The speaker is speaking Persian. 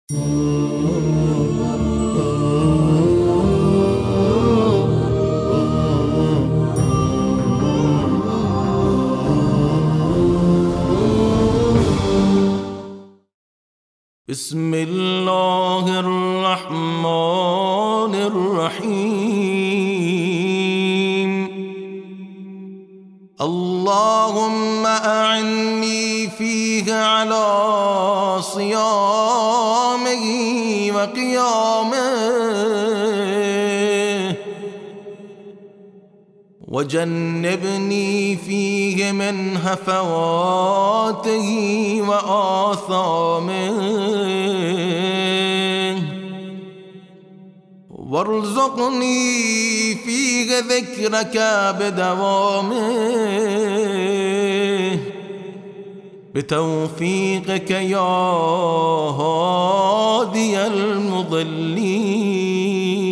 بسم الله الرحمن الرحيم. اللهم أعني فيه على صيامه وقيامه، وجنبني فيه من هفواته وآثامه، وارزقني فيه ذكرك بدوامه بتوفيقك يا هادي المضلين.